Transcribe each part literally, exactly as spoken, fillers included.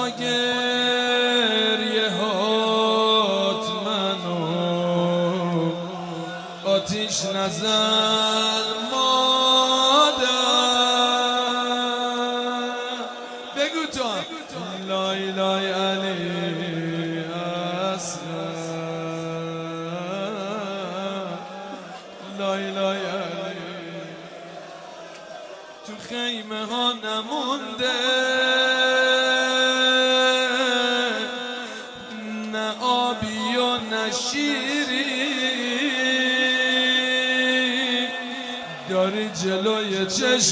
با گریه هات منو آتیش نزن مادر. بگو تو لای لای علی اصغر، لای لای علی. تو خیمه ها نمونده نه آبی و نه شیری، داری جلوی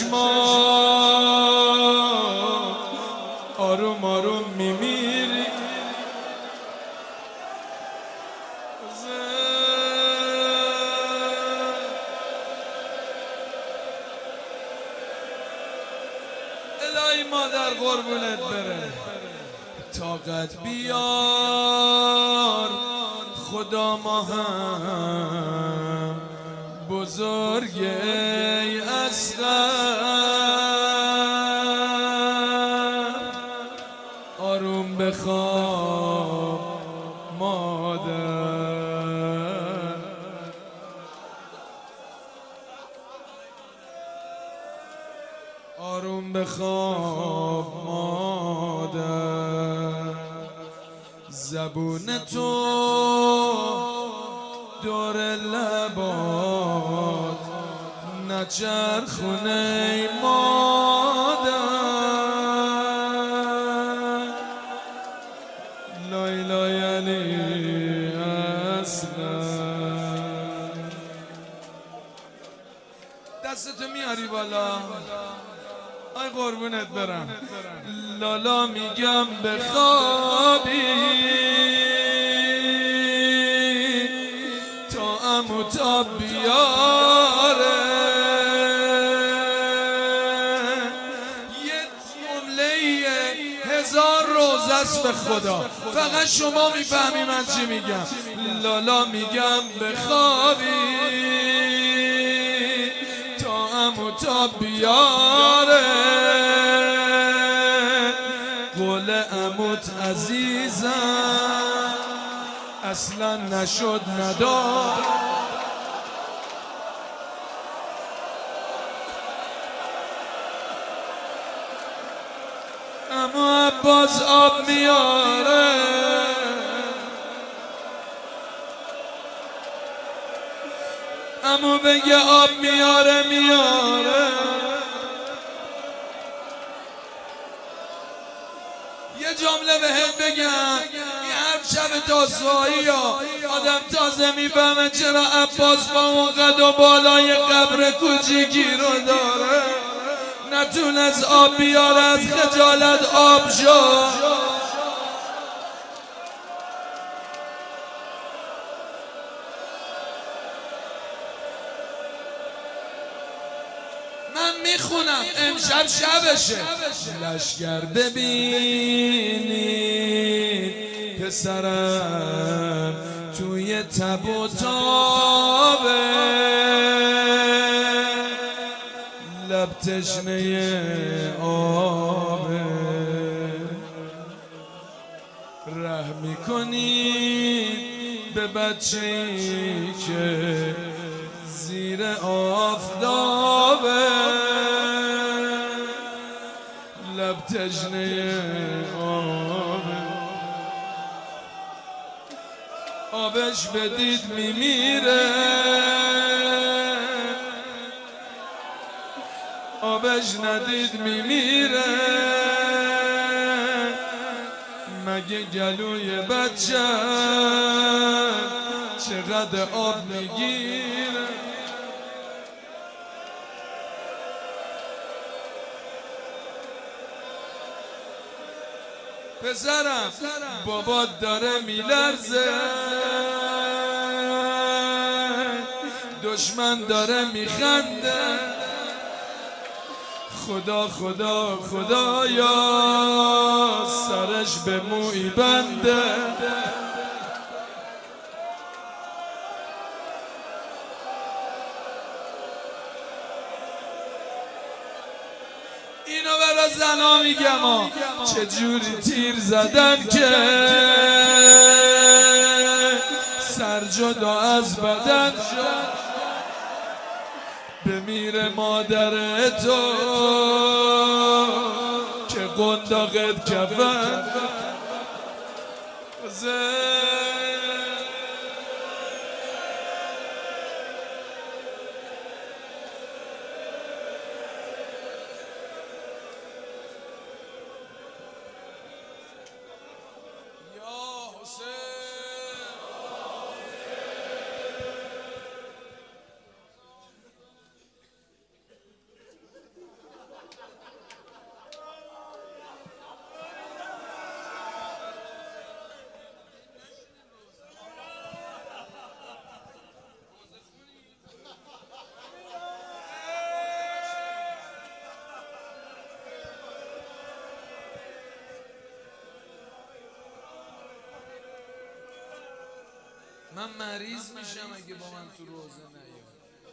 چشمات آروم آروم میمیری. الهی مادر قربونت بره، طاقت بیار خدا ما هم بزرگه ای اصغر. آروم بخواب مادر، آروم بخواب مادر. زبون تو دور لبات نچرخونه ای مادر. لای لای علی اصغر. دستتو میاری بالا آی قربونت برم. لالا میگم بخوابی تا عمو تا بیاره. یه جمله هزار روزه است به خدا، فقط شما میفهمی من چی میگم. لالا میگم بخوابی تا عمو تا بیاره. قول عموت عزیزم اصلا نشد ندار. عمو عباس آب میاره، عمو بگه آب میاره میاره. یه جمله بهت بگم، یه حرف شب تاسوایی یا آدم تازه میفهمه چرا عباس با اون قد و بالای قبر کوچیکی رو داره. نتونست آب بیاره از خجالت آب شد. من میخونم امشب شبشه. لشگر ببینید پسرم توی تب و تابه، لب تشنه آبه. رحم میکنید به بچه‌ای که زیر آفتابه، لب تشنه آبه. آبش بدید میمیره، آبش ندید میمیره. مگه گلوی بچه چقدر آب میگیره. پسرم بابات داره میلرزه، دشمن داره میخنده. خدا خدا خدایا سرش به موی بنده. اینو برا زنا میگم ها چجوری تیر زدن که سر جدا از بدن شد بمیره مادر تو که قنداقت کفن من مریض میشم اگه با من تو روزه نیام.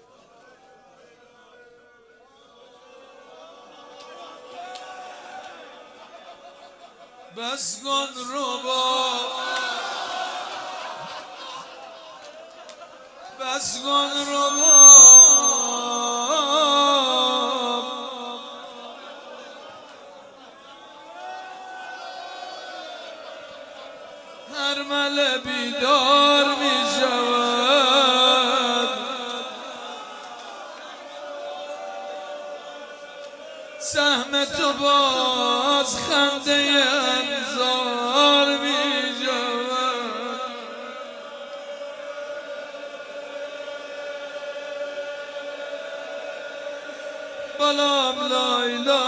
بس کن رباب بس کن رباب هر مل بیدار می شود سهم تو باز خنده انظار می شود بالام لایلا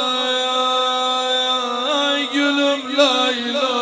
گلم لایلا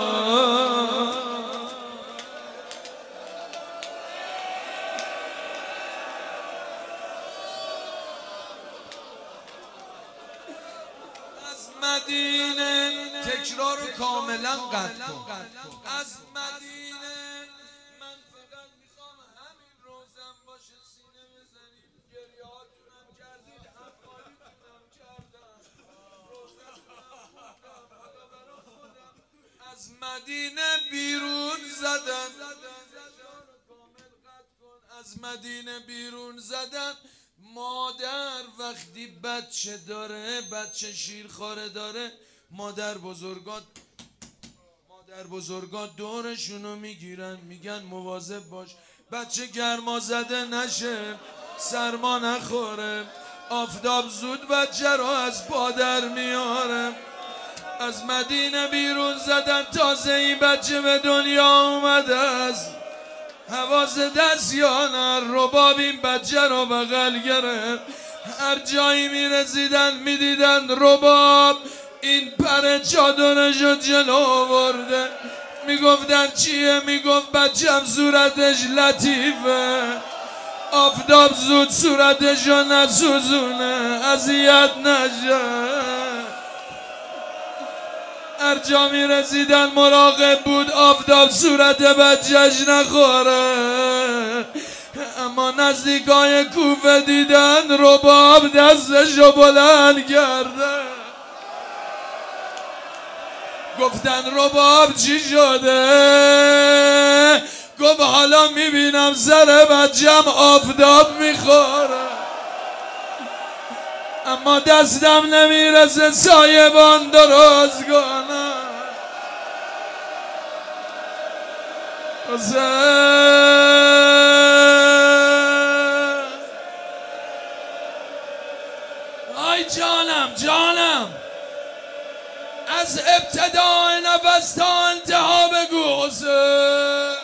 مدینه تکرار رو کاملا قطع کن. از مدینه من فقط میخوام همین روزم باشه سینه بزنید گریهاتونم کردید افعالیتونم کردم روزتونم خودم از مدینه بیرون زدن از مدینه بیرون زدن مادر وقتی بچه داره بچه شیرخواره داره مادر بزرگات مادر بزرگات دورشونو میگیرن میگن مواظب باش بچه گرما زده نشه سرما نخوره آفتاب زود بچه رو از پادر میاره از مدینه بیرون زدن تازه این بچه به دنیا اومده است حواس دست یا نه رباب این بچه رو بغل گرفت هر جایی میرسیدن میدیدن رباب این پر چادرشو جلو برده میگفتن چیه میگفت بچم صورتش لطیفه آفتاب زود صورتشو نسوزونه اذیت نشه هر جا می رسیدن مراقب بود آفتاب صورت بچهش نخوره اما نزدیکای کوفه دیدن رباب دستشو بلند کرده گفتن رباب چی شده گفت حالا میبینم سر بچم آفتاب میخوره اما دستم نمیرسه سایبان درست کنم آی جانم جانم از ابتدای نفس تا انتها بگو حسین